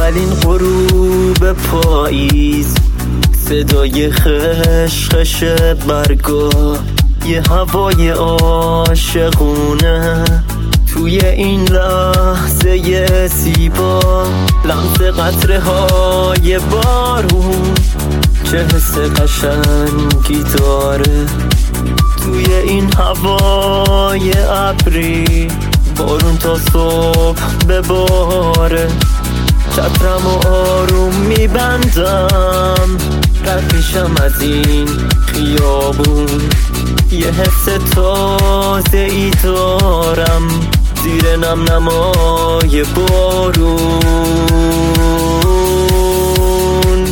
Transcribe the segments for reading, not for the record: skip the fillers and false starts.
اولین غروب پاییز، صدای خشخش برگا، یه هوای عاشقونه توی این لحظه زیبا، لمس قطره های بارون، چه حس قشنگی داره توی این هوای ابری، بارون تا صبح بباره. چترم و آروم میبندم، رد میشم از این خیابون، یه حس تازه ای دارم زیر نم نمای بارون.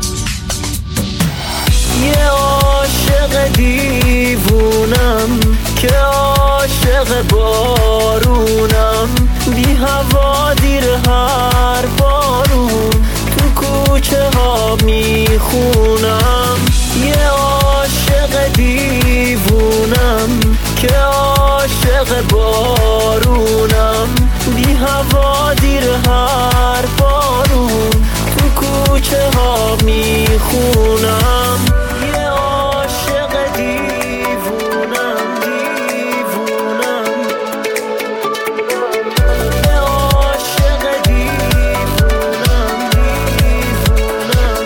یه عاشق دیوونم که عاشق بارونم، بی هوا دیر هر بارون تو کوچه ها میخونم. یه عاشق دیوونم که عاشق بارونم، بی هوا دیر هر بارون تو کوچه ها میخونم. یه عاشق دیوونم، دیوونم، یه عاشق دیوونم، دیوونم.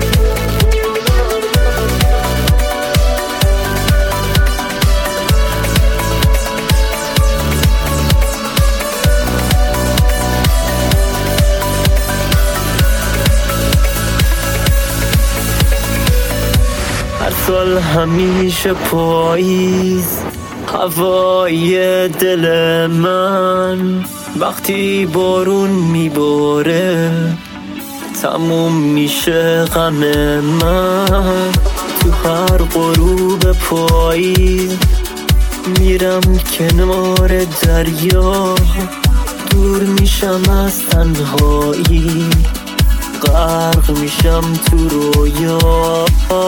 هر سال همیشه پاییز، هوای دل من، وقتی بارون میباره تموم میشه غم من. تو هر غروب پاییز میرم کنار دریا، دور میشم از تنهایی، غرق میشم تو رویا.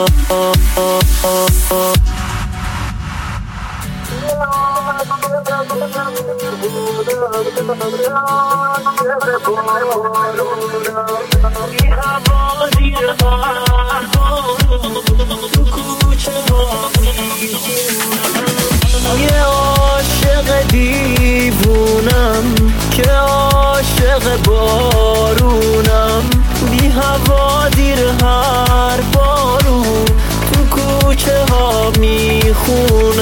یه عاشق دیوونم که عاشق بارونم، بی هوا دیر هر بارون تو کوچه ها میخونم.